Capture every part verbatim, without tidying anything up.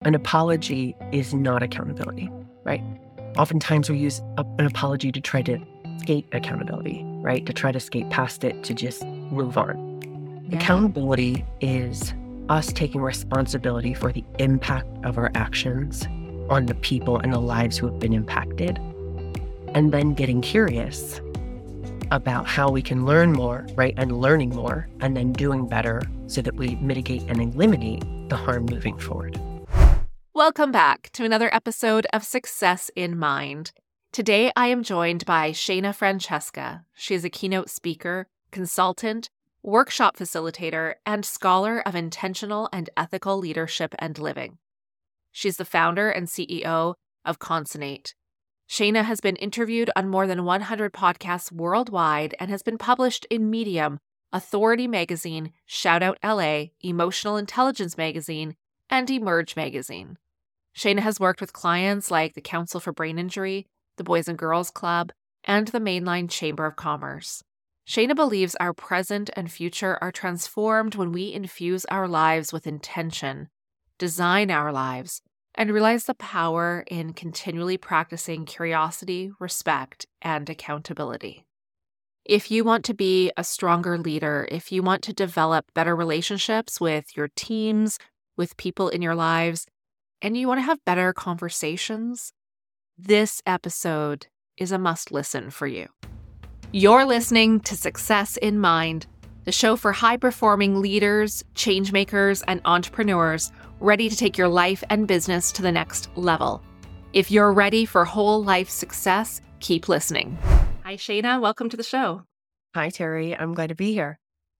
An apology is not accountability, right? Oftentimes we use a, an apology to try to escape accountability, right? To try to skate past it, to just move on. Yeah. Accountability is us taking responsibility for the impact of our actions on the people and the lives who have been impacted, and then getting curious about how we can learn more, right? And learning more, and then doing better so that we mitigate and eliminate the harm moving forward. Welcome back to another episode of Success in Mind. Today, I am joined by Shayna Francesca. She is a keynote speaker, consultant, workshop facilitator, and scholar of intentional and ethical leadership and living. She's the founder and C E O of Consonate. Shayna has been interviewed on more than one hundred podcasts worldwide and has been published in Medium, Authority Magazine, Shoutout L A, Emotional Intelligence Magazine, and Emerge Magazine. Shayna has worked with clients like the Council for Brain Injury, the Boys and Girls Club, and the Mainline Chamber of Commerce. Shayna believes our present and future are transformed when we infuse our lives with intention, design our lives, and realize the power in continually practicing curiosity, respect, and accountability. If you want to be a stronger leader, if you want to develop better relationships with your teams, with people in your lives, and you want to have better conversations, this episode is a must-listen for you. You're listening to Success in Mind, the show for high-performing leaders, changemakers, and entrepreneurs ready to take your life and business to the next level. If you're ready for whole life success, keep listening. Hi, Shayna. Welcome to the show. Hi, Terry. I'm glad to be here.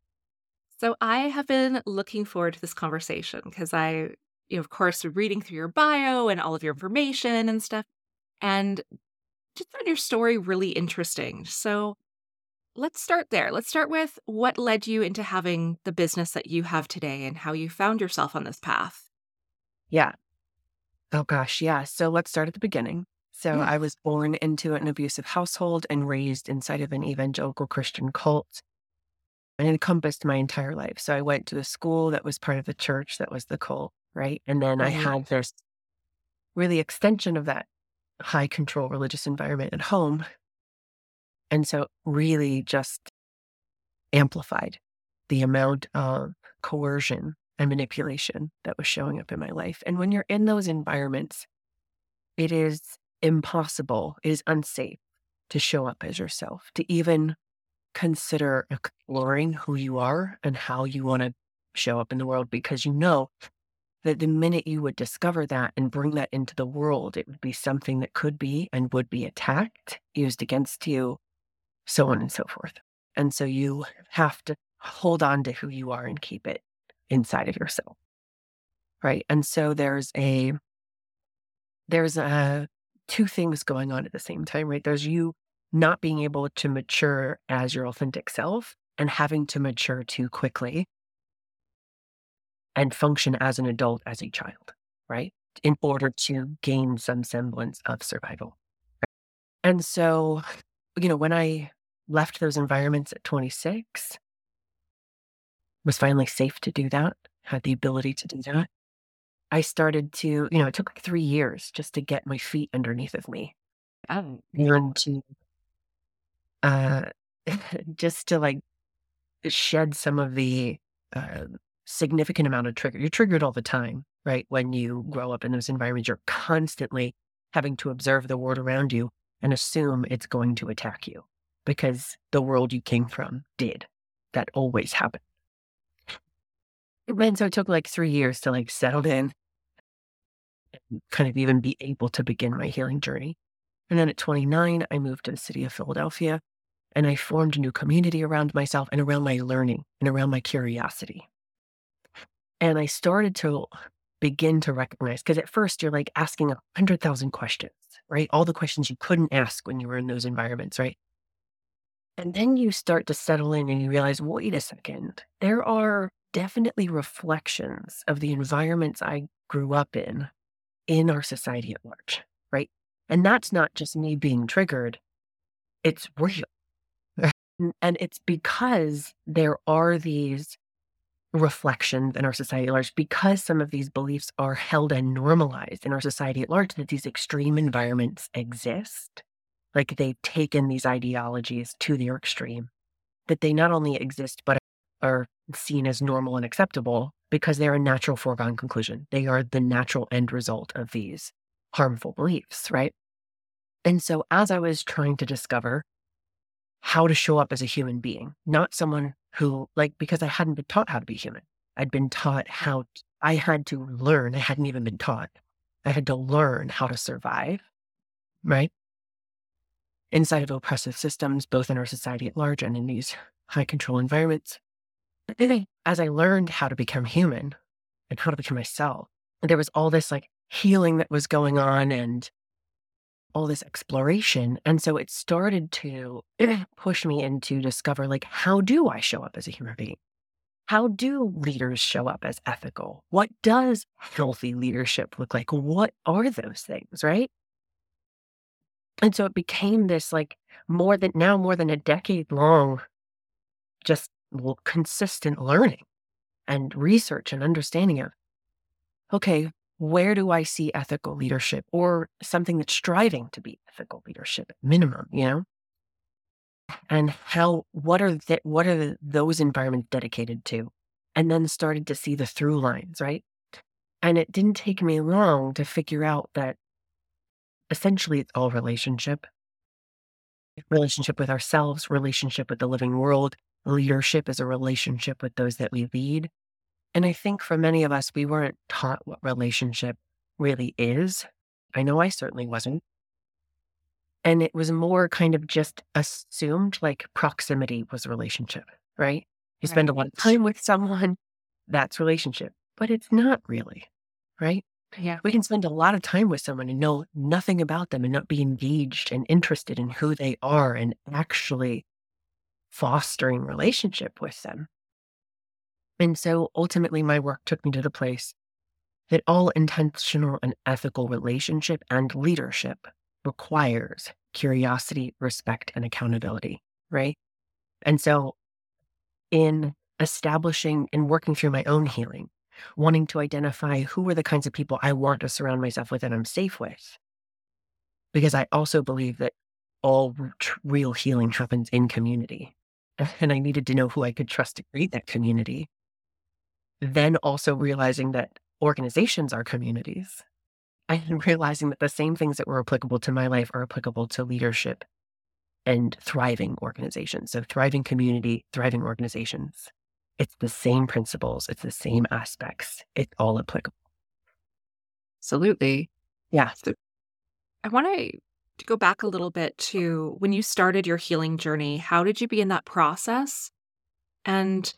So I have been looking forward to this conversation because I, you know, of course, reading through your bio and all of your information and stuff, and just found your story really interesting. So let's start there. Let's start with what led you into having the business that you have today and how you found yourself on this path. Yeah. Oh, gosh. Yeah. So let's start at the beginning. So yeah. I was born into an abusive household and raised inside of an evangelical Christian cult. And it encompassed my entire life. So I went to a school that was part of the church that was the cult, right? And then I had this really extension of that high control religious environment at home. And so really just amplified the amount of coercion and manipulation that was showing up in my life. And when you're in those environments, it is impossible, it is unsafe to show up as yourself, to even consider exploring who you are and how you want to show up in the world, because you know that the minute you would discover that and bring that into the world, it would be something that could be and would be attacked, used against you, so on and so forth. And so you have to hold on to who you are and keep it inside of yourself, right? And so there's a, there's a, two things going on at the same time, right? There's you not being able to mature as your authentic self and having to mature too quickly and function as an adult as a child, right? In order to gain some semblance of survival. And so, you know, when I left those environments at twenty-six, was finally safe to do that, had the ability to do that, I started to, you know, it took like three years just to get my feet underneath of me. Um, learn to Uh, just to like shed some of the uh, significant amount of trigger. You're triggered all the time, right? When you grow up in those environments, you're constantly having to observe the world around you and assume it's going to attack you because the world you came from did. That always happened. And so it took like three years to like settle in and kind of even be able to begin my healing journey. And then at twenty-nine, I moved to the city of Philadelphia. And I formed a new community around myself and around my learning and around my curiosity. And I started to begin to recognize, because at first you're like asking a hundred thousand questions, right? All the questions you couldn't ask when you were in those environments, right? And then you start to settle in and you realize, wait a second, there are definitely reflections of the environments I grew up in, in our society at large, right? And that's not just me being triggered, it's real. And it's because there are these reflections in our society at large, because some of these beliefs are held and normalized in our society at large, that these extreme environments exist. Like they've taken these ideologies to their extreme, that they not only exist, but are seen as normal and acceptable because they're a natural foregone conclusion. They are the natural end result of these harmful beliefs, right? And so as I was trying to discover how to show up as a human being, not someone who, like, because I hadn't been taught how to be human. I'd been taught how, t- I had to learn. I hadn't even been taught. I had to learn how to survive, right? Inside of oppressive systems, both in our society at large and in these high control environments. As I learned how to become human and how to become myself, there was all this like healing that was going on and all this exploration. And so it started to push me into discover, like, how do I show up as a human being? How do leaders show up as ethical? What does healthy leadership look like? What are those things, right? And so it became this like more than now more than a decade long, just l- consistent learning and research and understanding of, okay, where do I see ethical leadership or something that's striving to be ethical leadership at minimum, you know? And how, what are the, what are the, those environments dedicated to? And then started to see the through lines, right? And it didn't take me long to figure out that essentially it's all relationship. Relationship with ourselves, relationship with the living world. Leadership is a relationship with those that we lead. And I think for many of us, we weren't taught what relationship really is. I know I certainly wasn't. And it was more kind of just assumed like proximity was a relationship, right? You spend a lot of Right. time with someone, that's relationship, but it's not really, right? Yeah. We can spend a lot of time with someone and know nothing about them and not be engaged and interested in who they are and actually fostering relationship with them. And so ultimately my work took me to the place that all intentional and ethical relationship and leadership requires curiosity, respect, and accountability, right? And so in establishing and working through my own healing, wanting to identify who are the kinds of people I want to surround myself with and I'm safe with, because I also believe that all r- tr- real healing happens in community. And I needed to know who I could trust to create that community. Then also realizing that organizations are communities, and realizing that the same things that were applicable to my life are applicable to leadership and thriving organizations. So thriving community, thriving organizations. It's the same principles. It's the same aspects. It's all applicable. Absolutely. Yeah. So I want to to go back a little bit to when you started your healing journey. How did you begin that process? And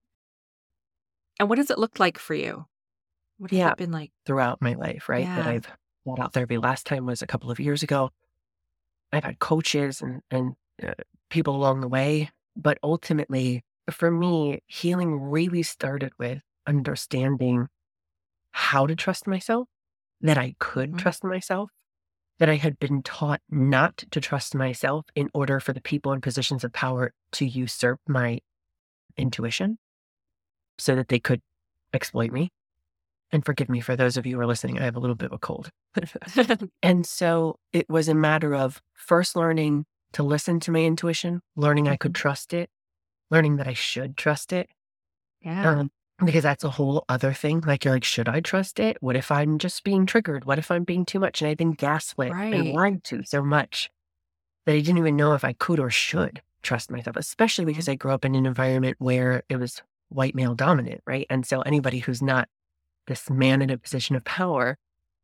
and what does it look like for you? What has Yeah. it been like? Throughout my life, right? That Yeah. I've got out therapy. Last time was a couple of years ago. I've had coaches and, and uh, people along the way. But ultimately, for me, healing really started with understanding how to trust myself, that I could Mhm. trust myself, that I had been taught not to trust myself in order for the people in positions of power to usurp my intuition so that they could exploit me. And forgive me for those of you who are listening, I have a little bit of a cold. And so it was a matter of first learning to listen to my intuition, learning I could Mhm. trust it, learning that I should trust it. Yeah. Um, because that's a whole other thing. Like, you're like, should I trust it? What if I'm just being triggered? What if I'm being too much and I've been gaslit and Right. lied to so much that I didn't even know if I could or should trust myself, especially because I grew up in an environment where it was white male dominant, right? And so anybody who's not this man in a position of power,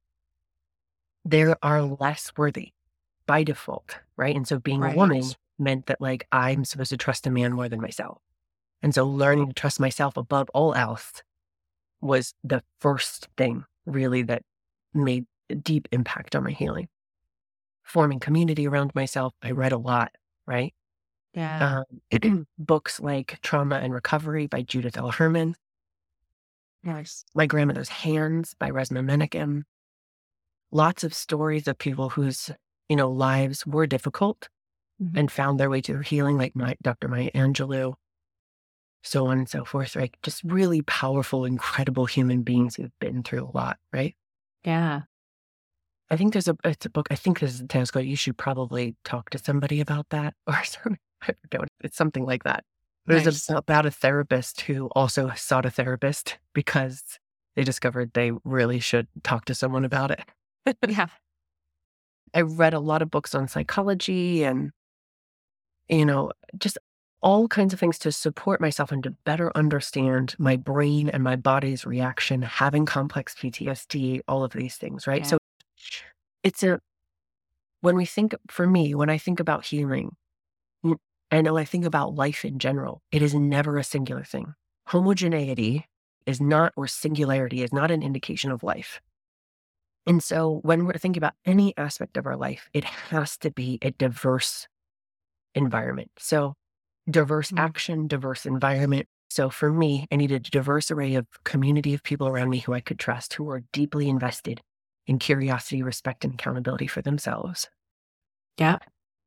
they are less worthy by default, right? And so being a woman Right. meant that like I'm supposed to trust a man more than myself. And so learning to trust myself above all else was the first thing really that made a deep impact on my healing. Forming community around myself, I read a lot, right? Yeah. Um, books like Trauma and Recovery by Judith L. Herman, Nice. My Grandmother's Hands by Resmaa Menakem. Lots of stories of people whose, you know, lives were difficult Mhm. and found their way to healing, like my Doctor Maya Angelou. so on and so forth, right? Just really powerful, incredible human beings who've been through a lot, right? Yeah. I think there's a, it's a book, I think this is a tales go, you should probably talk to somebody about that or something. I forget what, it's something like that. There's Nice. a, about a therapist who also sought a therapist because they discovered they really should talk to someone about it. Yeah. I read a lot of books on psychology and, you know, just all kinds of things to support myself and to better understand my brain and my body's reaction, having complex P T S D, all of these things, right? Yeah. So it's a, when we think, for me, when I think about healing, mm, I know I think about life in general, it is never a singular thing. Homogeneity is not, or singularity is not an indication of life. And so when we're thinking about any aspect of our life, it has to be a diverse environment. So diverse Mm. action, diverse environment. So for me, I needed a diverse array of community of people around me who I could trust, who are deeply invested in curiosity, respect, and accountability for themselves. Yeah.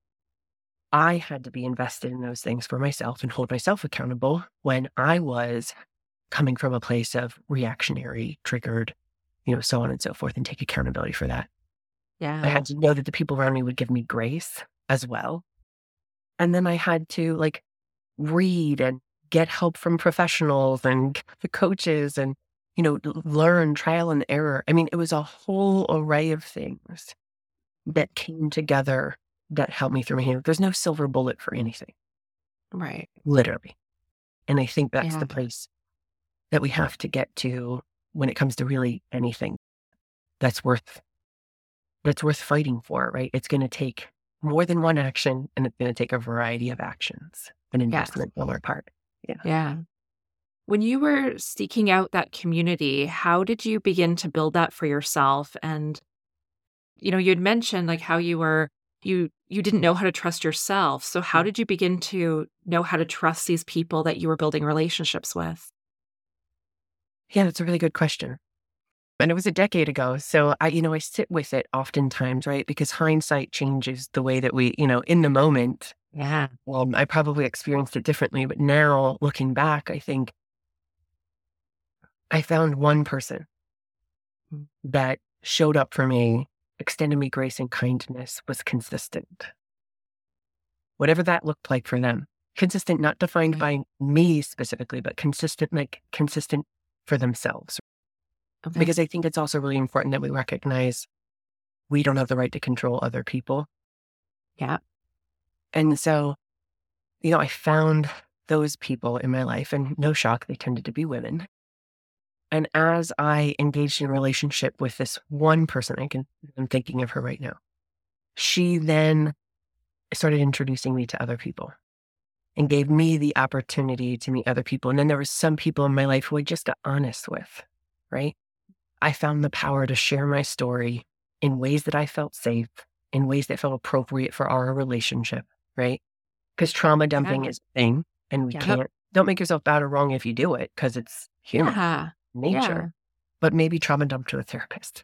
I had to be invested in those things for myself and hold myself accountable when I was coming from a place of reactionary, triggered, you know, so on and so forth, and take accountability for that. Yeah. I had to know that the people around me would give me grace as well. And then I had to like read and get help from professionals and the coaches and, you know, learn trial and error. I mean, it was a whole array of things that came together that helped me through my healing. There's no silver bullet for anything, Right. literally. And I think that's Yeah. the place that we have to get to when it comes to really anything that's worth, that's worth fighting for, right? It's going to take more than one action, and it's going to take a variety of actions, an investment on our part. Yeah. Yeah. When you were seeking out that community, how did you begin to build that for yourself? And, you know, you'd mentioned like how you were, you, you didn't know how to trust yourself. So how did you begin to know how to trust these people that you were building relationships with? Yeah, that's a really good question. And it was a decade ago. So I, you know, I sit with it oftentimes, right? Because hindsight changes the way that we, you know, in the moment, Yeah. well, I probably experienced it differently. But now looking back, I think I found one person that showed up for me, extended me grace and kindness, was consistent. Whatever that looked like for them. Consistent, not defined by me specifically, but consistent, like consistent for themselves. Okay. Because I think it's also really important that we recognize we don't have the right to control other people. Yeah. And so, you know, I found those people in my life, and no shock, they tended to be women. And as I engaged in a relationship with this one person, I can, I'm thinking of her right now, she then started introducing me to other people and gave me the opportunity to meet other people. And then there were some people in my life who I just got honest with, right? I found the power to share my story in ways that I felt safe, in ways that felt appropriate for our relationship, right? Because trauma dumping Yeah. is a thing, and we Yep. can't, don't make yourself bad or wrong if you do it, because it's human Yeah. nature. But maybe trauma dump to a therapist,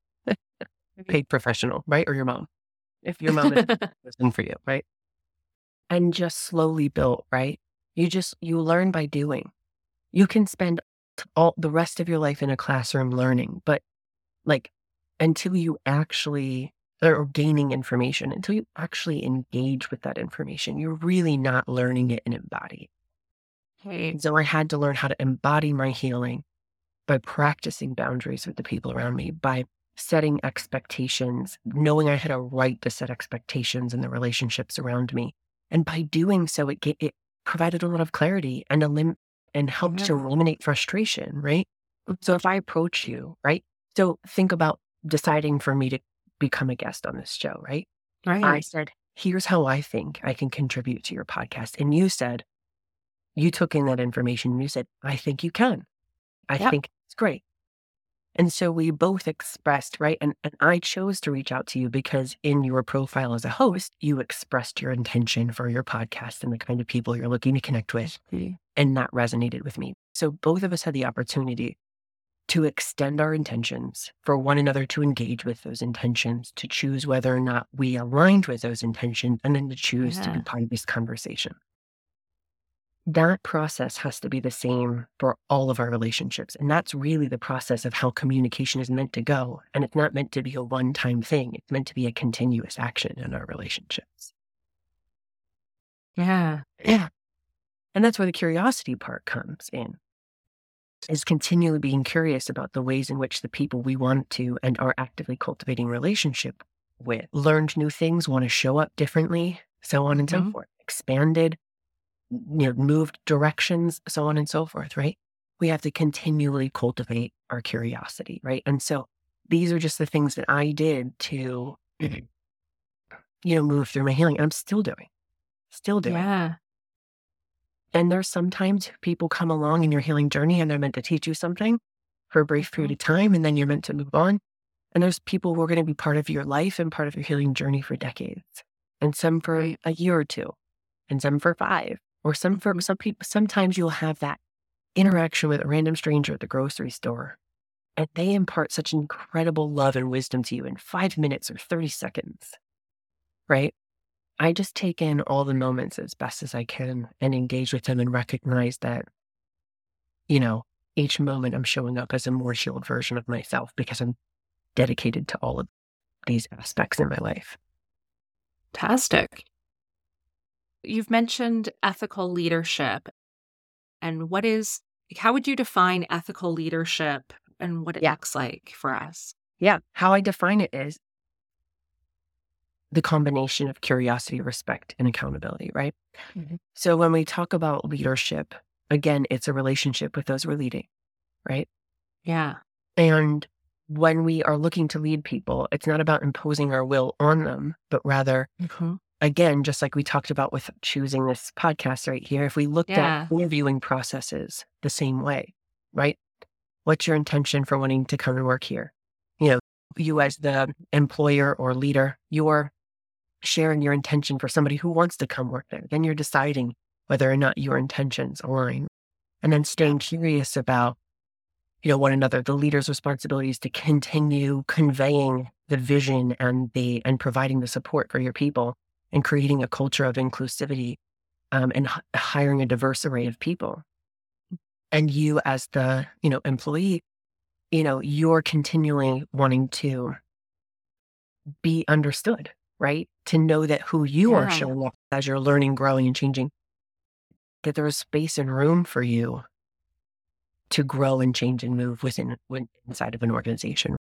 paid professional, right? Or your mom, if your mom is listening for you, right? And just slowly built, right? You just, you learn by doing. You can spend all the rest of your life in a classroom learning, but like until you actually are gaining information, until you actually engage with that information, you're really not learning it and embody. Okay. And so I had to learn how to embody my healing by practicing boundaries with the people around me, by setting expectations, knowing I had a right to set expectations in the relationships around me. And by doing so, it, ga- it provided a lot of clarity and elim- and helped to Yeah. eliminate frustration, right? So if I approach you, right? So think about deciding for me to become a guest on this show, right? I Right. said, here's how I think I can contribute to your podcast. And you said, you took in that information and you said, I think you can. I Yep. think it's great. And so we both expressed, right? And, and I chose to reach out to you because in your profile as a host, you expressed your intention for your podcast and the kind of people you're looking to connect with. Okay. And that resonated with me. So both of us had the opportunity to extend our intentions, for one another to engage with those intentions, to choose whether or not we aligned with those intentions, and then to choose to be Yeah. part of this conversation. that process has to be the same for all of our relationships. And that's really the process of how communication is meant to go. And it's not meant to be a one-time thing. It's meant to be a continuous action in our relationships. Yeah. Yeah. And that's where the curiosity part comes in, is continually being curious about the ways in which the people we want to and are actively cultivating relationship with learned new things, want to show up differently, so on and Mhm. so forth, expanded, you know, moved directions, so on and so forth, right? We have to continually cultivate our curiosity, right? And so these are just the things that I did to, you know, move through my healing. I'm still doing, still doing. Yeah. And there's sometimes people come along in your healing journey and they're meant to teach you something for a brief period of time, and then you're meant to move on. And there's people who are going to be part of your life and part of your healing journey for decades, and some for Right. a year or two, and some for five, or some for some people. Sometimes you'll have that interaction with a random stranger at the grocery store, and they impart such incredible love and wisdom to you in five minutes or thirty seconds, right? I just take in all the moments as best as I can and engage with them and recognize that, you know, each moment I'm showing up as a more healed version of myself because I'm dedicated to all of these aspects in my life. Fantastic. You've mentioned ethical leadership. And what is, how would you define ethical leadership and what it Yeah. looks like for us? Yeah. How I define it is the combination of curiosity, respect, and accountability, right? Mhm. So when we talk about leadership, again, it's a relationship with those we're leading, right? Yeah. And when we are looking to lead people, it's not about imposing our will on them, but rather, Mhm. again, just like we talked about with choosing this podcast right here, if we looked Yeah. at interviewing processes the same way, right? What's your intention for wanting to come and work here? You know, you as the employer or leader, you're sharing your intention for somebody who wants to come work there. Then you're deciding whether or not your intentions align. And then staying curious about, you know, one another. The leader's responsibility is to continue conveying the vision and the and providing the support for your people and creating a culture of inclusivity, um, and h- hiring a diverse array of people. And you as the, you know, employee, you know, you're continually wanting to be understood, right? To know that who you are Yeah. showing up as you're learning, growing, and changing, that there is space and room for you to grow and change and move within, within inside of an organization.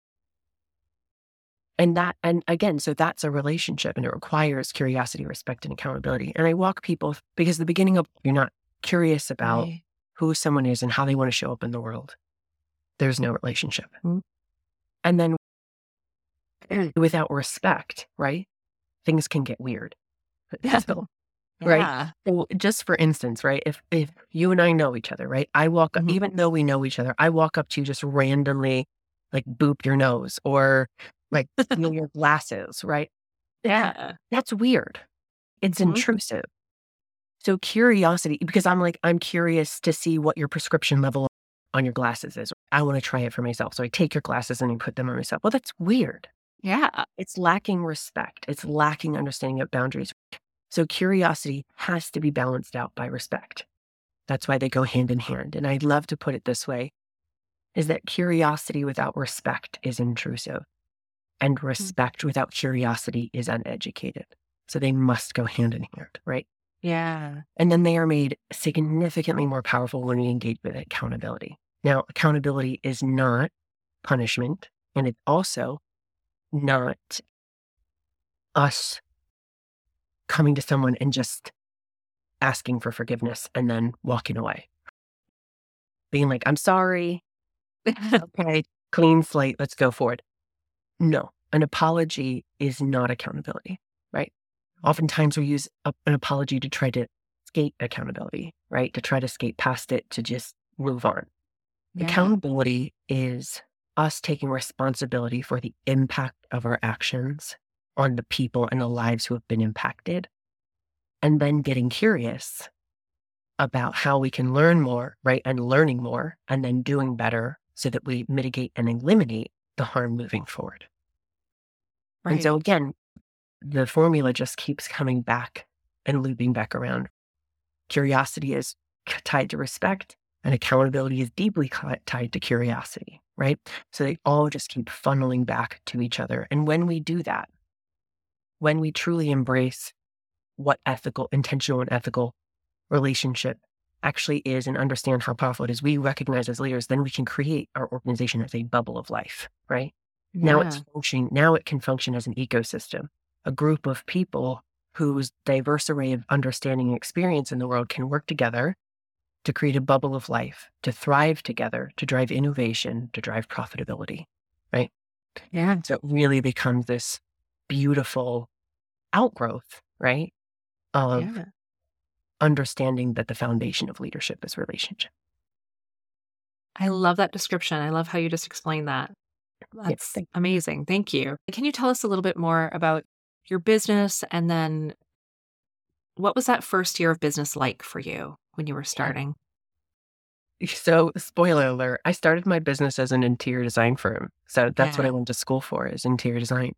And that, and again, so that's a relationship, and it requires curiosity, respect, and accountability. And I walk people because the beginning of, you're not curious about Right. who someone is and how they want to show up in the world, there's no relationship. Mhm. And then without respect, right? Things can get weird. So, right? Yeah. So just for instance, right? If if you and I know each other, right? I walk up, Mhm. even though we know each other, I walk up to you just randomly, like boop your nose or like steal your glasses, right? Yeah. That's weird. It's Mhm. intrusive. So curiosity, because I'm like, I'm curious to see what your prescription level on your glasses is. I want to try it for myself. So I take your glasses and I put them on myself. Well, that's weird. Yeah. It's lacking respect. It's lacking understanding of boundaries. So curiosity has to be balanced out by respect. That's why they go hand in hand. And I'd love to put it this way, is that curiosity without respect is intrusive, and respect without curiosity is uneducated. So they must go hand in hand, right? Yeah. And then they are made significantly more powerful when we engage with accountability. Now, accountability is not punishment, and it's also not us coming to someone and just asking for forgiveness and then walking away. Being like, I'm sorry. Okay, clean slate. Let's go forward. No, an apology is not accountability, right? Oftentimes we use a, an apology to try to escape accountability, right? To try to skate past it, to just move on. Yeah. Accountability is us taking responsibility for the impact of our actions on the people and the lives who have been impacted, and then getting curious about how we can learn more, right? And learning more, and then doing better so that we mitigate and eliminate the harm moving forward. Right. And so again, the formula just keeps coming back and looping back around. Curiosity is tied to respect, and accountability is deeply tied to curiosity, right? So they all just keep funneling back to each other. And when we do that, when we truly embrace what ethical, intentional and ethical relationship actually is and understand how powerful it is, we recognize as leaders, then we can create our organization as a bubble of life, right? Yeah. Now it's functioning, now it can function as an ecosystem, a group of people whose diverse array of understanding and experience in the world can work together to create a bubble of life, to thrive together, to drive innovation, to drive profitability, right? Yeah. So it really becomes this beautiful outgrowth, right, of Yeah. understanding that the foundation of leadership is relationship. I love that description. I love how you just explained that. That's Yes. amazing. Thank you. Can you tell us a little bit more about your business, and then what was that first year of business like for you when you were starting? So, spoiler alert, I started my business as an interior design firm. So that's what Yeah. I went to school for, is interior design.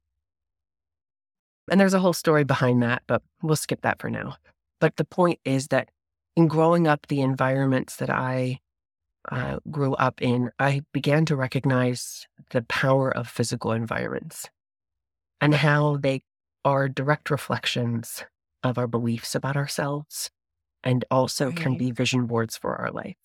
And there's a whole story behind that, but we'll skip that for now. But the point is that in growing up, the environments that I uh, grew up in, I began to recognize the power of physical environments and how they are direct reflections of our beliefs about ourselves, and also can Right. be vision boards for our life.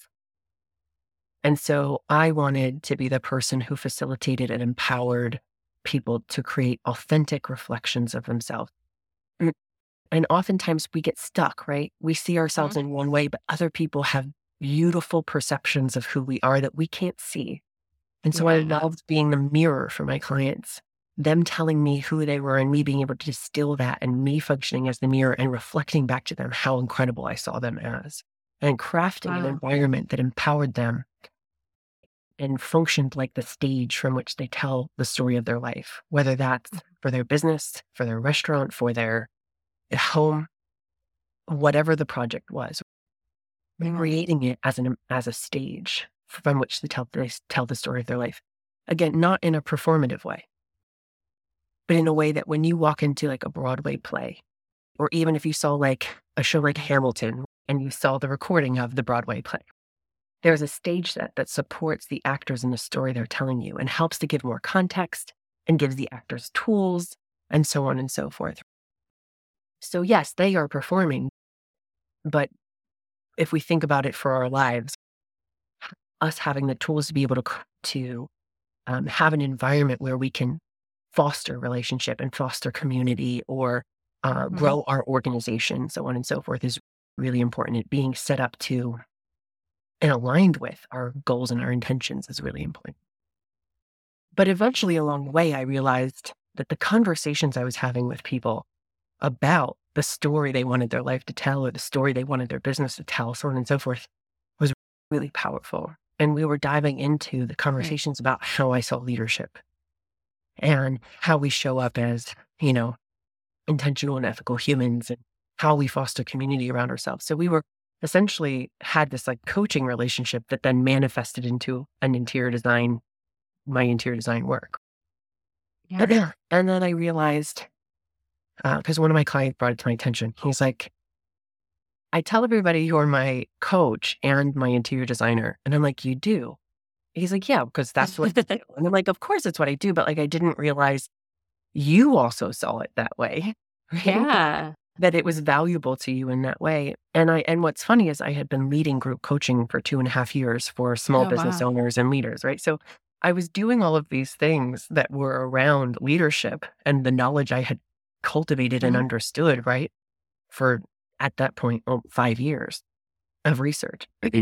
And so I wanted to be the person who facilitated and empowered people to create authentic reflections of themselves. And oftentimes we get stuck, right? We see ourselves Mhm. in one way, but other people have beautiful perceptions of who we are that we can't see. And so I Yeah. loved being the mirror for my clients, them telling me who they were and me being able to distill that, and me functioning as the mirror and reflecting back to them how incredible I saw them as, and crafting an Wow. environment that empowered them and functioned like the stage from which they tell the story of their life, whether that's for their business, for their restaurant, for their home, whatever the project was, Yeah. creating it as an as a stage from which to tell they tell the story of their life. Again, not in a performative way, but in a way that when you walk into like a Broadway play, or even if you saw like a show like Hamilton and you saw the recording of the Broadway play, there's a stage set that supports the actors in the story they're telling you and helps to give more context and gives the actors tools and so on and so forth. So yes, they are performing, but if we think about it for our lives, us having the tools to be able to, to um, have an environment where we can foster relationship and foster community, or uh, Mhm. grow our organization, so on and so forth, is really important. It being set up to and aligned with our goals and our intentions is really important. But eventually along the way, I realized that the conversations I was having with people about the story they wanted their life to tell, or the story they wanted their business to tell, so on and so forth, was really powerful. And we were diving into the conversations about how I saw leadership and how we show up as, you know, intentional and ethical humans, and how we foster community around ourselves. So we were essentially had this like coaching relationship that then manifested into an interior design, my interior design work. Yeah. And then I realized, because uh, one of my clients brought it to my attention, he's like, I tell everybody you're my coach and my interior designer. And I'm like, you do? He's like, yeah, because that's what you do. And I'm like, of course it's what I do. But like, I didn't realize you also saw it that way. Right? Yeah. That it was valuable to you in that way. And I, and what's funny is I had been leading group coaching for two and a half years for small Oh, business wow. owners and leaders, right? So I was doing all of these things that were around leadership and the knowledge I had cultivated and Mhm. understood, right? For at that point, well, five years of research.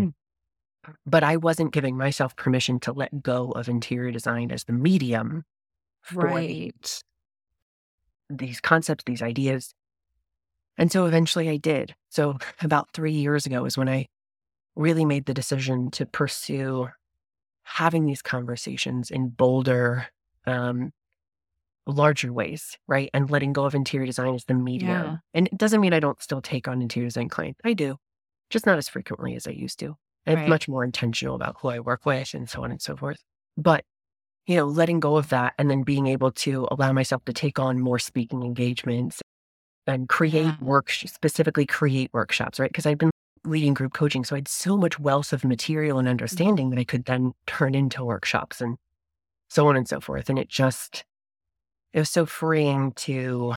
But I wasn't giving myself permission to let go of interior design as the medium for the, Right. these concepts, these ideas. And so eventually I did. So about three years ago is when I really made the decision to pursue having these conversations in bolder, um, larger ways, right? And letting go of interior design as the medium. Yeah. And it doesn't mean I don't still take on interior design clients. I do, just not as frequently as I used to. And Right. it's much more intentional about who I work with and so on and so forth. But, you know, letting go of that and then being able to allow myself to take on more speaking engagements and create Yeah. work, specifically create workshops, right? Because I've been leading group coaching. So I had so much wealth of material and understanding that I could then turn into workshops and so on and so forth. And it just, it was so freeing to,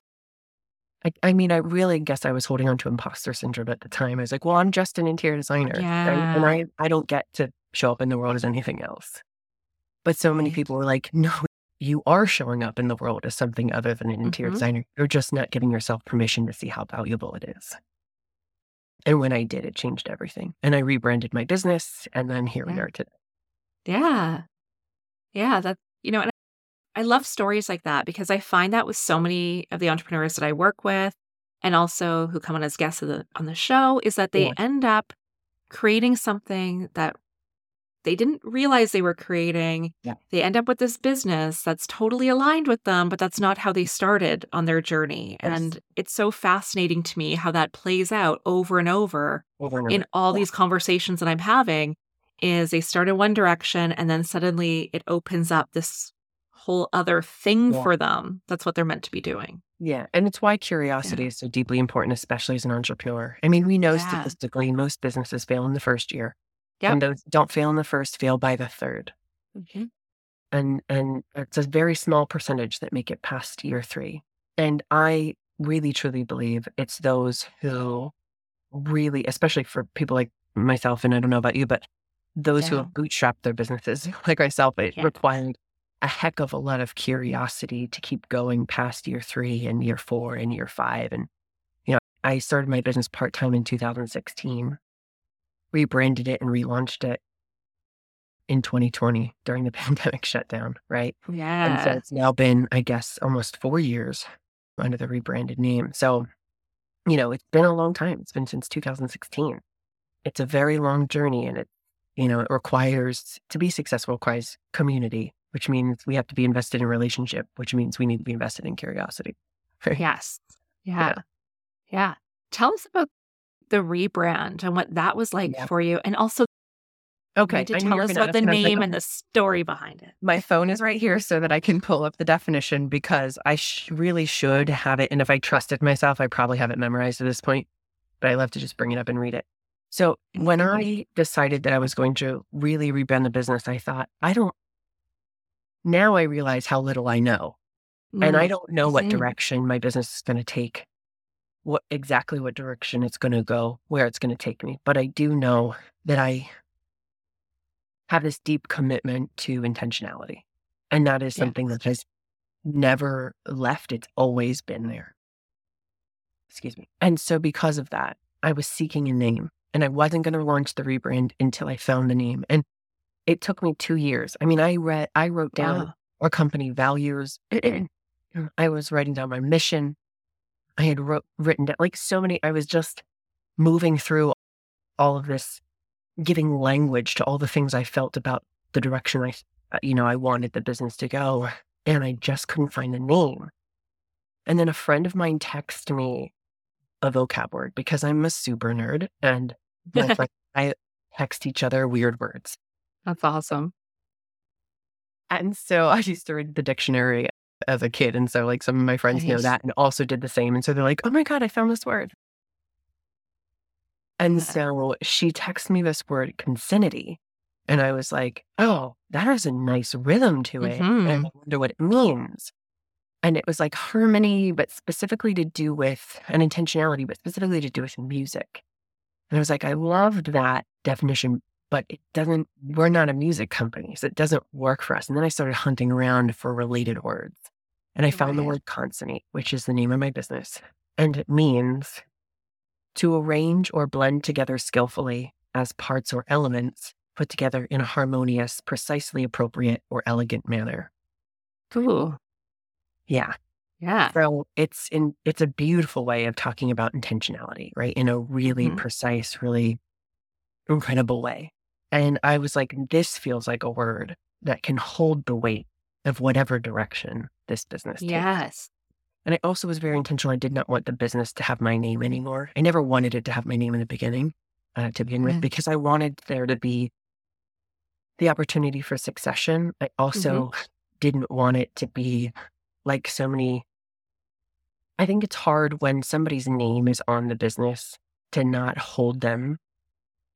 I, I mean, I really guess I was holding on to imposter syndrome at the time. I was like, well, I'm just an interior designer. Right? Yeah. And I, I don't get to show up in the world as anything else. But so many Right. people were like, no, you are showing up in the world as something other than an interior Mhm. designer. You're just not giving yourself permission to see how valuable it is. And when I did, it changed everything. And I rebranded my business, and then here we Yeah. are today. Yeah. Yeah. That, you know, and I love stories like that because I find that with so many of the entrepreneurs that I work with and also who come on as guests of the, on the show is that they Yeah. end up creating something that they didn't realize they were creating. Yeah. They end up with this business that's totally aligned with them, but that's not how they started on their journey. Yes. And it's so fascinating to me how that plays out over and over Over and in over. all Yeah. these conversations that I'm having is they start in one direction and then suddenly it opens up this whole other thing Yeah. for them. That's what they're meant to be doing. Yeah. And it's why curiosity is so deeply important, especially as an entrepreneur. I mean, we know Yeah. statistically most businesses fail in the first year. Yep. And those don't fail in the first, fail by the third. Mm-hmm. And and it's a very small percentage that make it past year three. And I really, truly believe it's those who really, especially for people like myself, and I don't know about you, but those who Yeah. have bootstrapped their businesses, like myself, it Yeah. required a heck of a lot of curiosity to keep going past year three and year four and year five. And, you know, I started my business part-time in two thousand sixteen, rebranded it and relaunched it in twenty twenty during the pandemic shutdown, right? And so Yeah. it's now been, I guess, almost four years under the rebranded name. So, you know, it's been a long time. It's been since two thousand sixteen. It's a very long journey, and it, you know, it requires, to be successful, requires community, which means we have to be invested in relationship, which means we need to be invested in curiosity. Right? Yes. Yeah. Yeah. Yeah. Tell us about the rebrand and what that was like Yeah. for you. And also, you Okay. need to I knew you tell were us gonna about the ask, and I was like, name "Oh, and the story behind it. my phone is right here so that I can pull up the definition because I sh- really should have it. And if I trusted myself, I probably have it memorized at this point, but I love to just bring it up and read it. So when I decided that I was going to really rebrand the business, I thought, I don't, now I realize how little I know. And I don't know what Mhm. direction my business is going to take, what exactly what direction it's going to go, where it's going to take me. But I do know that I have this deep commitment to intentionality. And that is Yeah. something that has never left. It's always been there. Excuse me. And so because of that, I was seeking a name, and I wasn't going to launch the rebrand until I found the name. And it took me two years. I mean, I read, I wrote down Wow. our company values. I was writing down my mission. I had wrote, written down like so many, I was just moving through all of this, giving language to all the things I felt about the direction I, you know, I wanted the business to go. And I just couldn't find a name. And then a friend of mine texted me a vocab word because I'm a super nerd, and my friend and I text each other weird words. That's awesome. And so I used to read the dictionary as a kid. And so like some of my friends know Nice. that and also did the same. And so they're like, oh my God, I found this word. And Yeah. so she texted me this word, consinity. And I was like, oh, that has a nice rhythm to it. And I Mhm. wonder what it means. And it was like harmony, but specifically to do with an intentionality, but specifically to do with music. And I was like, I loved that definition, but it doesn't, we're not a music company, so it doesn't work for us. And then I started hunting around for related words. And I found the Right. word consonate, which is the name of my business. And it means to arrange or blend together skillfully as parts or elements put together in a harmonious, precisely appropriate, or elegant manner. Ooh. Yeah. Yeah. So it's in it's a beautiful way of talking about intentionality, right? In a really Mhm. precise, really incredible way. And I was like, this feels like a word that can hold the weight of whatever direction this business takes. Yes. And I also was very intentional. I did not want the business to have my name anymore. I never wanted it to have my name in the beginning, uh, to begin with, Yeah. because I wanted there to be the opportunity for succession. I also didn't want it to be like so many. I think it's hard when somebody's name is on the business to not hold them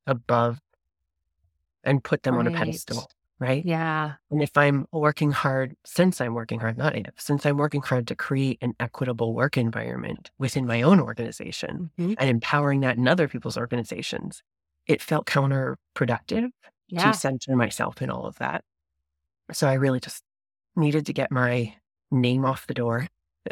above and put them on a Right. pedestal, right? Yeah. And if I'm working hard, since I'm working hard, not if, since I'm working hard to create an equitable work environment within my own organization Mhm. and empowering that in other people's organizations, it felt counterproductive to Yeah. center myself in all of that. So I really just needed to get my name off the door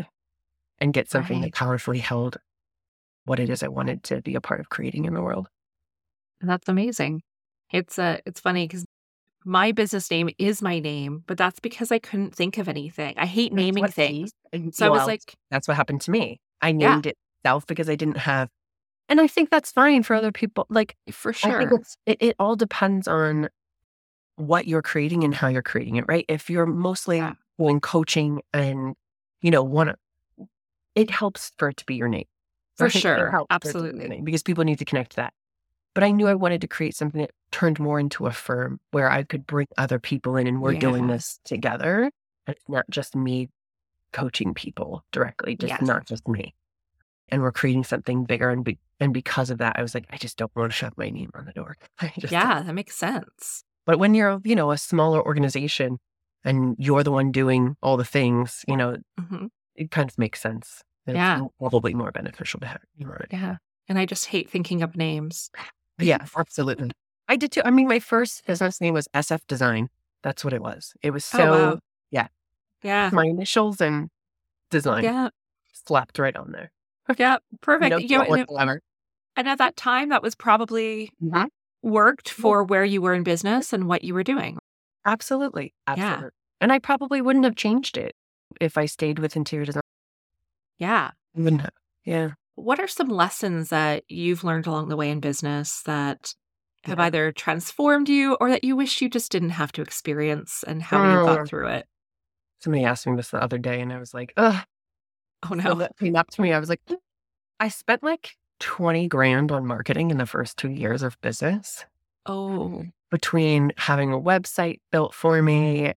and get something that Right. powerfully held what it is I wanted to be a part of creating in the world. And that's amazing. It's uh, it's funny because my business name is my name, but that's because I couldn't think of anything. I hate That's naming what things. and So I was well, like, that's what happened to me. I yeah, named it self because I didn't have, and I think that's fine for other people. Like, for I think sure. it's it, it all depends on what you're creating and how you're creating it, right? If you're mostly Yeah. doing coaching and, you know, want to, it helps for it to be your name. For right? It sure. helps for it to be your Absolutely. name because people need to connect to that. But I knew I wanted to create something that turned more into a firm where I could bring other people in and we're doing Yeah. this together. And it's not just me coaching people directly, just Yes. not just me. And we're creating something bigger. And be, and because of that, I was like, I just don't want to shove my name on the door. I just don't. Yeah, that makes sense. But when you're, you know, a smaller organization and you're the one doing all the things, you know, hmm it kind of makes sense. It's Yeah. probably more beneficial to have you on it. Yeah. And I just hate thinking of names. Yeah, absolutely. I did too. I mean, my first business name was S F Design. That's what it was. It was so, Oh, wow. yeah, Yeah. my initials and design Yeah. slapped right on there. Yeah. Perfect. No You know, thought and, whatsoever. and at that time, that was probably Mhm. worked for where you were in business and what you were doing. Absolutely. Yeah. Absolutely. And I probably wouldn't have changed it if I stayed with interior design. Yeah. I wouldn't have. Yeah. What are some lessons that you've learned along the way in business that have Yeah. either transformed you or that you wish you just didn't have to experience, and how you got Mm. through it? Somebody asked me this the other day and I was like, ugh. Oh, So no. that came up to me. I was like, I spent like twenty grand on marketing in the first two years of business Oh, between having a website built for me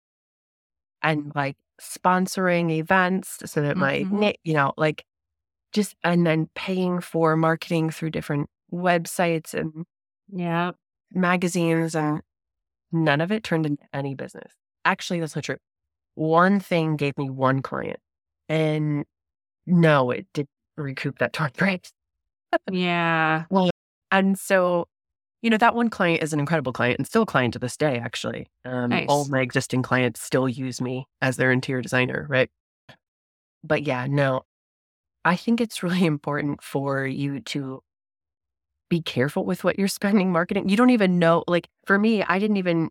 and like sponsoring events so that my, mhm. na- you know, like just, and then paying for marketing through different websites and Yeah. magazines, and none of it turned into any business. Actually, that's not true. One thing gave me one client, and no, it didn't recoup that twenty grand. Yeah. Well, and so, you know, that one client is an incredible client and still a client to this day, actually. Um, All Nice. my existing clients still use me as their interior designer, right? But yeah, no, I think it's really important for you to be careful with what you're spending marketing. You don't even know, like for me, I didn't even,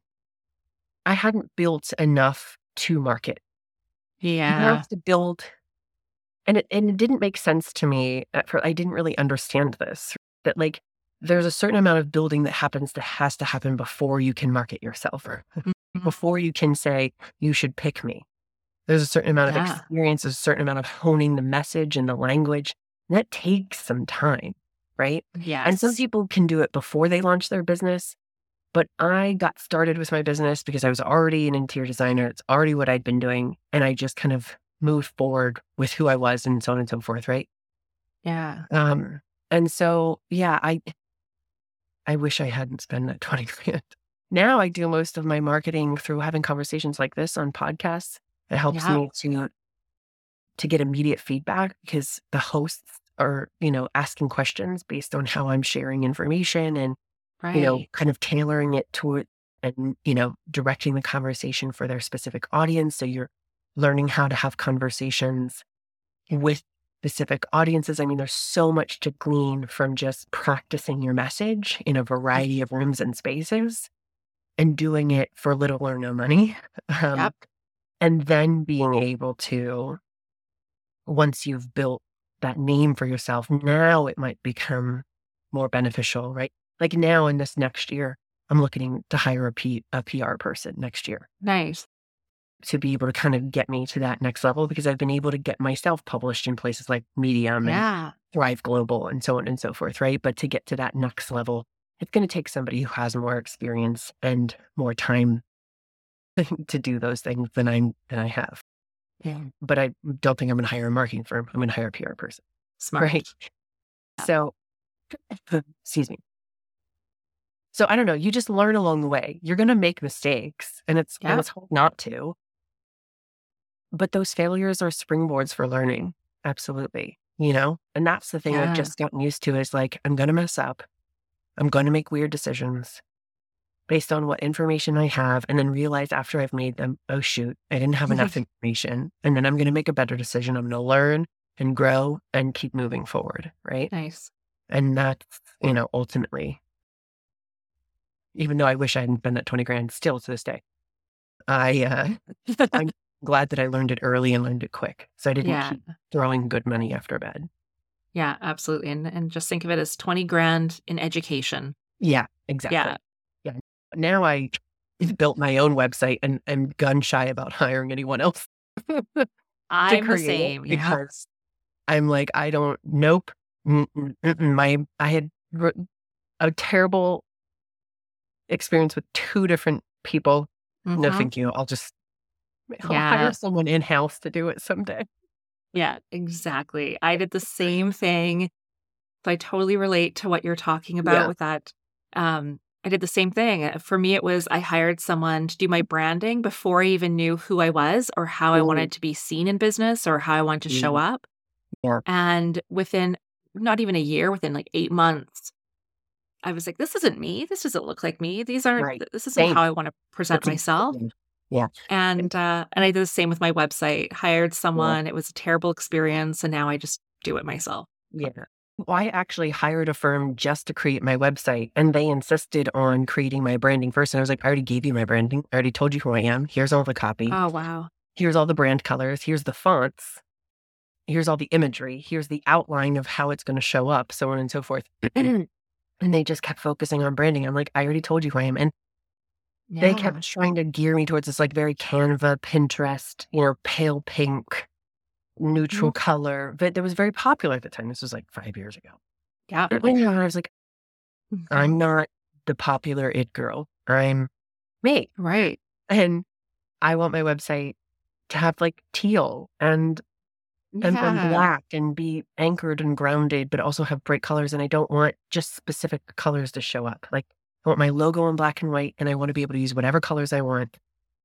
I hadn't built enough to market. You Yeah. have to build, and it, and it didn't make sense to me at first. I didn't really understand this, that like there's a certain amount of building that happens that has to happen before you can market yourself, or Mhm. before you can say, you should pick me. There's a certain amount of Yeah. experience, a certain amount of honing the message and the language. And that takes some time, right? And some Yes. people can do it before they launch their business. But I got started with my business because I was already an interior designer. It's already what I'd been doing. And I just kind of moved forward with who I was and so on and so forth, right? Yeah. Um, and so, yeah, I I wish I hadn't spent that twenty grand. Now I do most of my marketing through having conversations like this on podcasts. It helps Yeah. me to to get immediate feedback because the hosts are, you know, asking questions based on how I'm sharing information and, you know, Right. kind of tailoring it to it and, you know, directing the conversation for their specific audience. So you're learning how to have conversations with specific audiences. I mean, there's so much to glean from just practicing your message in a variety of rooms and spaces and doing it for little or no money. Um, Yep. and then being able to, once you've built that name for yourself, now it might become more beneficial, right? Like now in this next year, I'm looking to hire a, P, a P R person next year Nice. to be able to kind of get me to that next level because I've been able to get myself published in places like Medium and Yeah. Thrive Global and so on and so forth, right? But to get to that next level, it's going to take somebody who has more experience and more time to do those things than I than I have. Yeah. But I don't think I'm going to hire a marketing firm. I'm going to hire a P R person, Smart. right? Yeah. So, excuse me. So I don't know. You just learn along the way. You're going to make mistakes, and it's Yeah. and it's hard not to. But those failures are springboards for learning. Absolutely. You know, and that's the thing I've Yeah. just gotten used to is like, I'm going to mess up. I'm going to make weird decisions based on what information I have, and then realize after I've made them, oh, shoot, I didn't have enough information. And then I'm going to make a better decision. I'm going to learn and grow and keep moving forward. Right. Nice. And that's, you know, ultimately, even though I wish I hadn't been at twenty grand still to this day, I, uh, I'm glad that I learned it early and learned it quick. So I didn't Yeah. keep throwing good money after bad. Yeah, absolutely. And and just think of it as twenty grand in education. Yeah, exactly. Yeah. Yeah. Now I built my own website and am gun shy about hiring anyone else. to I'm the create it same. Yeah. because I'm like, I don't, nope. Mm-mm, mm-mm. My, I had r- a terrible experience with two different people. No, Mhm. thank you. I'll just I'll Yeah. hire someone in-house to do it someday. Yeah, exactly. I did the same thing. So I totally relate to what you're talking about Yeah. with that. Um, I did the same thing. Uh, For me, it was I hired someone to do my branding before I even knew who I was or how I Mm. wanted to be seen in business or how I wanted to show Yeah. up. Yeah. And within not even a year, within like eight months, I was like, this isn't me. This doesn't look like me. These aren't, Right. this isn't Same. how I want to present That's myself. exactly- Yeah. And uh, and I did the same with my website. Hired someone. It was a terrible experience, and now I just do it myself. Yeah. Well, I actually hired a firm just to create my website, and they insisted on creating my branding first. And I was like, I already gave you my branding. I already told you who I am. Here's all the copy. Oh wow. Here's all the brand colors. Here's the fonts. Here's all the imagery. Here's the outline of how it's going to show up, so on and so forth. And they just kept focusing on branding. I'm like, I already told you who I am. And they Yeah. kept trying to gear me towards this like very Canva, Pinterest, you know, pale pink, neutral color. But that was very popular at the time. This was like five years ago. Yeah. And I was like, Mhm. I'm not the popular it girl. I'm me. Right. And I want my website to have like teal and and, and Yeah. black and be anchored and grounded, but also have bright colors. And I don't want just specific colors to show up. Like I want my logo in black and white, and I want to be able to use whatever colors I want.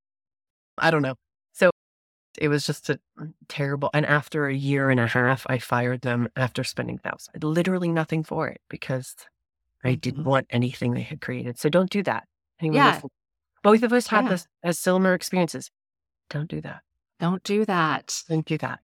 I don't know. So it was just a terrible. And after a year and a half, I fired them after spending thousands, literally nothing for it because I didn't Mhm. want anything they had created. So don't do that. Anyone Yeah. listening? Both of us had Yeah. this as similar experiences. Don't do that. Don't do that. Don't do that.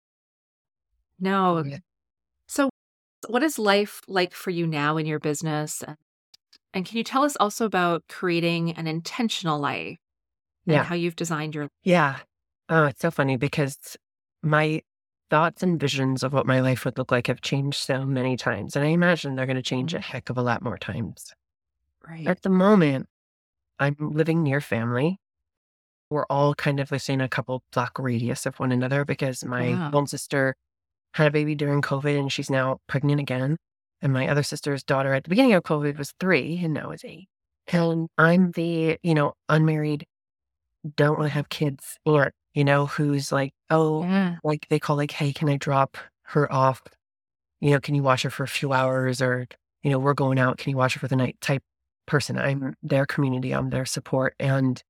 No. Yeah. So, what is life like for you now in your business? And and can you tell us also about creating an intentional life and Yeah. how you've designed your Yeah. Oh, it's so funny because my thoughts and visions of what my life would look like have changed so many times. And I imagine they're going to change a Mhm. heck of a lot more times. right? At the moment, I'm living near family. We're all kind of within a couple block radius of one another because my Wow. one sister had a baby during COVID and she's now pregnant again. And my other sister's daughter at the beginning of COVID was three and now is eight. And I'm the, you know, unmarried, don't want to have kids aunt, you know, who's like, oh, Yeah. like they call like, hey, can I drop her off? You know, can you watch her for a few hours or, you know, we're going out. Can you watch her for the night type person? I'm their community. I'm their support. And,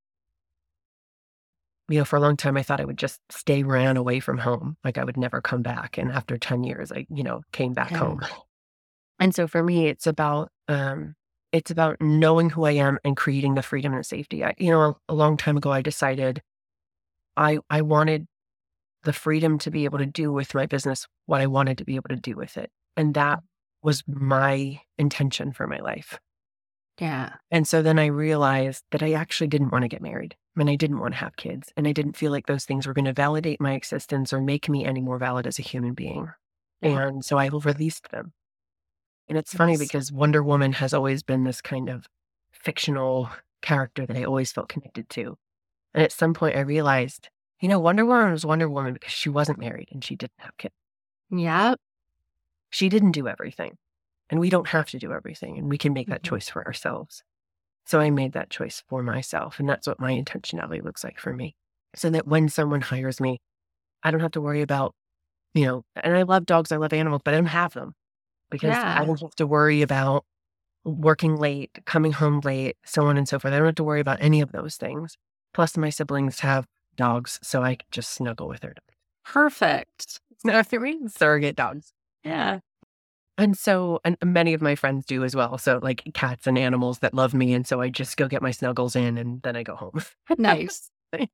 you know, for a long time, I thought I would just stay ran away from home. Like I would never come back. And after ten years, I, you know, came back Yeah. home. And so for me, it's about, um, it's about knowing who I am and creating the freedom and safety. I, you know, a, a long time ago, I decided I, I wanted the freedom to be able to do with my business what I wanted to be able to do with it. And that was my intention for my life. Yeah. And so then I realized that I actually didn't want to get married and I didn't want to have kids. And I didn't feel like those things were going to validate my existence or make me any more valid as a human being. Yeah. And so I released them. And it's funny Yes. because Wonder Woman has always been this kind of fictional character that I always felt connected to. And at some point I realized, you know, Wonder Woman was Wonder Woman because she wasn't married and she didn't have kids. Yeah. She didn't do everything. And we don't have to do everything. And we can make that Mhm. choice for ourselves. So I made that choice for myself. And that's what my intentionality looks like for me. So that when someone hires me, I don't have to worry about, you know, and I love dogs, I love animals, but I don't have them because Yeah. I don't have to worry about working late, coming home late, so on and so forth. I don't have to worry about any of those things. Plus, my siblings have dogs, so I can just snuggle with their dogs. Perfect. No, I mean, surrogate dogs. Yeah. And so, and many of my friends do as well. So, like cats and animals that love me. And so I just go get my snuggles in and then I go home. Nice.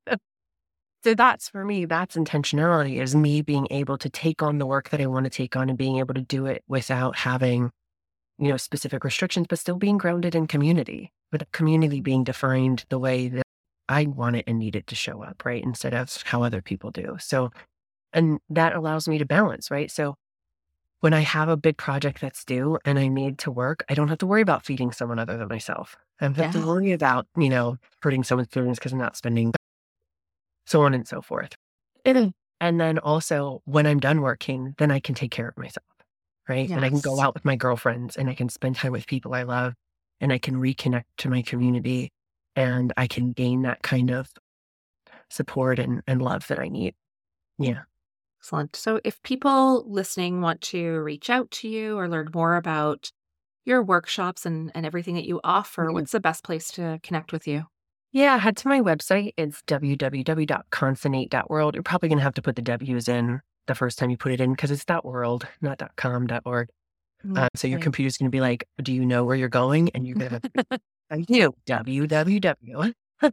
So that's for me, that's intentionality, is me being able to take on the work that I want to take on and being able to do it without having, you know, specific restrictions, but still being grounded in community, with the community being defined the way that I want it and need it to show up, right? Instead of how other people do. So, and that allows me to balance, right? So when I have a big project that's due and I need to work, I don't have to worry about feeding someone other than myself. I don't have Yeah. to worry about, you know, hurting someone's feelings because I'm not spending, so on and so forth. And then also when I'm done working, then I can take care of myself, right? And I can go Yes. out with my girlfriends and I can spend time with people I love and I can reconnect to my community and I can gain that kind of support and, and love that I need. Yeah. Excellent. So if people listening want to reach out to you or learn more about your workshops and, and everything that you offer, Mhm. what's the best place to connect with you? Yeah, head to my website. It's w w w dot consonate dot world. You're probably going to have to put the W's in the first time you put it in because it's .world, not .com, .org. Um, so your Okay. computer's going to be like, do you know where you're going? And you're going to have to, I do, www.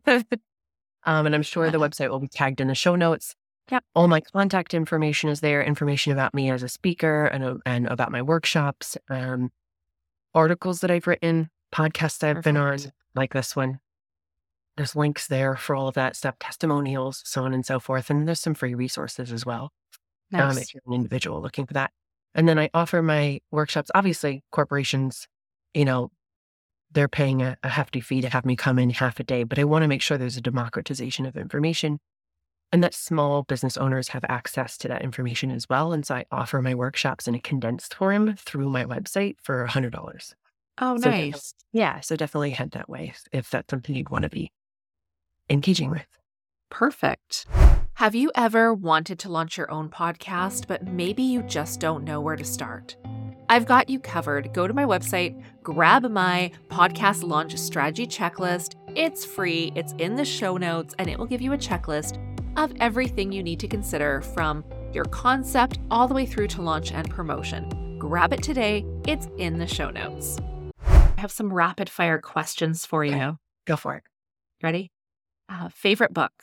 um, and I'm sure the website will be tagged in the show notes. Yep. All my contact information is there, information about me as a speaker and, uh, and about my workshops, um, articles that I've written, podcasts I've been on, Perfect. like this one. There's links there for all of that stuff, testimonials, so on and so forth. And there's some free resources as well, um, Nice. if you're an individual looking for that. And then I offer my workshops. Obviously, corporations, you know, they're paying a, a hefty fee to have me come in half a day, but I want to make sure there's a democratization of information and that small business owners have access to that information as well. And so I offer my workshops in a condensed form through my website for one hundred dollars. Oh, So definitely- nice. yeah, so definitely head that way if that's something you'd want to be engaging with. Perfect. Have you ever wanted to launch your own podcast, but maybe you just don't know where to start? I've got you covered. Go to my website, grab my podcast launch strategy checklist. It's free, it's in the show notes, and it will give you a checklist of everything you need to consider from your concept all the way through to launch and promotion. Grab it today. It's in the show notes. I have some rapid fire questions for you. Okay. Go for it. Ready? Uh, favorite book?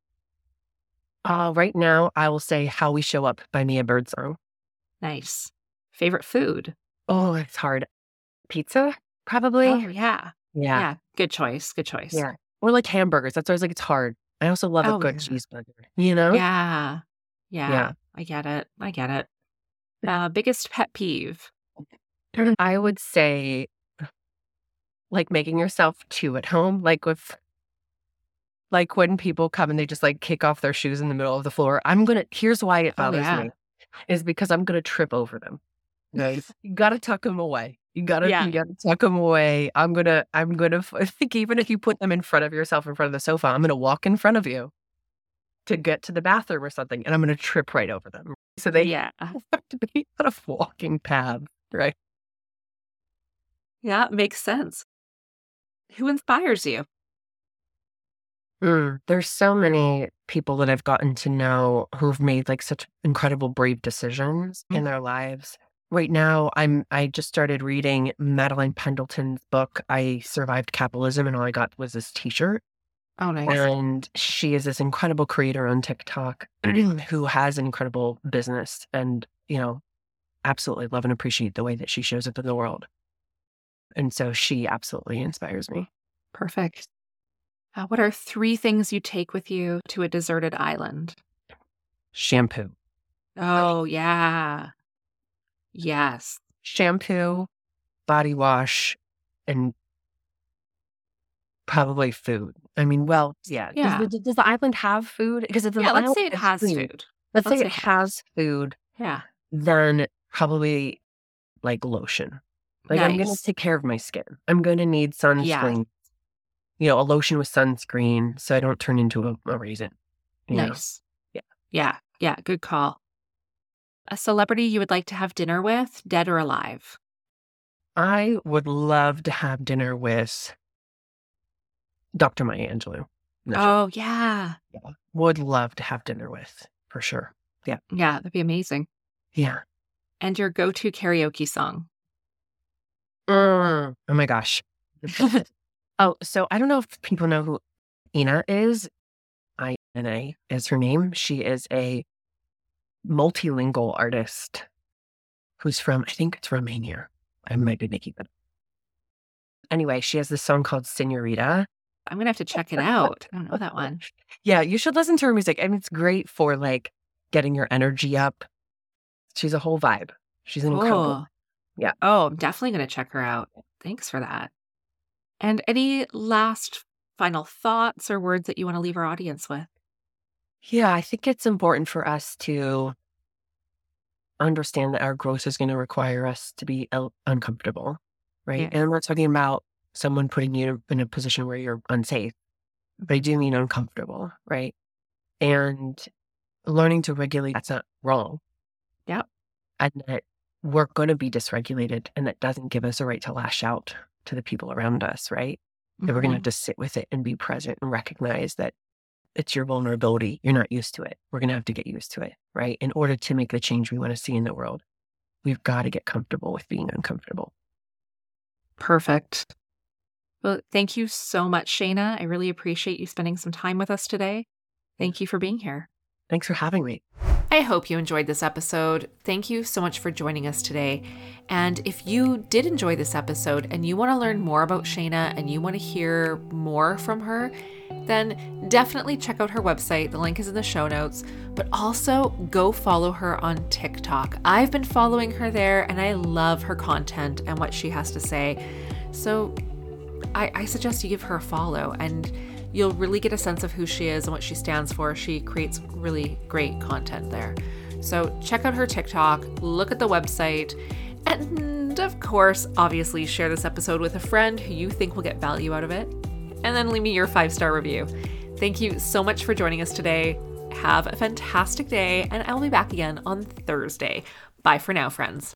Uh, right now, I will say How We Show Up by Mia Birdsong. Nice. Favorite food? Oh, it's hard. Pizza, probably. Oh, yeah. yeah. Yeah. Good choice. Good choice. Yeah. Or like hamburgers. That's why I was like, it's hard. I also love Oh, a good yeah. cheeseburger, you know? Yeah. Yeah. Yeah. I get it. I get it. Uh, biggest pet peeve? I would say like making yourself too at home. Like with, like when people come and they just like kick off their shoes in the middle of the floor. I'm going to, here's why it Oh, bothers yeah. me, is because I'm going to trip over them. Right? You got to tuck them away. You got to, Yeah. you got to tuck them away. I'm going to, I'm going to, I think even if you put them in front of yourself, in front of the sofa, I'm going to walk in front of you to get to the bathroom or something. And I'm going to trip right over them. So they Yeah. have to be on a walking path, right? Yeah. Makes sense. Who inspires you? Mm, there's so many people that I've gotten to know who've made like such incredible brave decisions in their lives. Right now, I'm I just started reading Madeline Pendleton's book, I Survived Capitalism, and all I got was this t-shirt. Oh, nice. And she is this incredible creator on TikTok who has an incredible business and, you know, absolutely love and appreciate the way that she shows up in the world. And so she absolutely inspires me. Perfect. Uh, what are three things you take with you to a deserted island? Shampoo. Oh, yeah. Yes. Shampoo, body wash, and probably food. I mean, well, yeah. Yeah. Does, the, does the island have food? Because if Yeah, the let's island say it has food. Let's, Let's say say it has food, Yeah. then probably like lotion. Like I'm going to Nice. take care of my skin. I'm going to need sunscreen. You know, a lotion with sunscreen so I don't turn into a, a raisin. you know? Nice. Yeah. Yeah. Yeah. Good call. A celebrity you would like to have dinner with, dead or alive? I would love to have dinner with Doctor Maya Angelou. No, Oh, yeah. yeah. Would love to have dinner with, for sure. Yeah. Yeah, that'd be amazing. Yeah. And your go-to karaoke song? Mm, oh my gosh. Oh, so I don't know if people know who Ina is. I N A is her name. She is a multilingual artist who's from, I think it's Romania. I might be making that up. Anyway, she has this song called Senorita. I'm going to have to check it out. I don't know that one. Yeah, you should listen to her music. I mean, it's great for like getting your energy up. She's a whole vibe. She's an incredible. Cool. Yeah. Oh, I'm definitely going to check her out. Thanks for that. And any last final thoughts or words that you want to leave our audience with? Yeah, I think it's important for us to understand that our growth is going to require us to be el- uncomfortable, right? Yeah. And I'm not talking about someone putting you in a position where you're unsafe, but I do mean uncomfortable, right? And learning to regulate, that's not wrong. Yep. And that we're going to be dysregulated, and that doesn't give us a right to lash out to the people around us, right? Mm-hmm. That we're going to have to sit with it and be present and recognize that it's your vulnerability. You're not used to it. We're going to have to get used to it, right? In order to make the change we want to see in the world, we've got to get comfortable with being uncomfortable. Perfect. Well, thank you so much, Shayna. I really appreciate you spending some time with us today. Thank you for being here. Thanks for having me. I hope you enjoyed this episode. Thank you so much for joining us today. And if you did enjoy this episode and you want to learn more about Shayna and you want to hear more from her, then definitely check out her website. The link is in the show notes, but also go follow her on TikTok. I've been following her there and I love her content and what she has to say. So I, I suggest you give her a follow and you'll really get a sense of who she is and what she stands for. She creates really great content there. So check out her TikTok, look at the website, and of course, obviously share this episode with a friend who you think will get value out of it. And then leave me your five-star review. Thank you so much for joining us today. Have a fantastic day, and I'll be back again on Thursday. Bye for now, friends.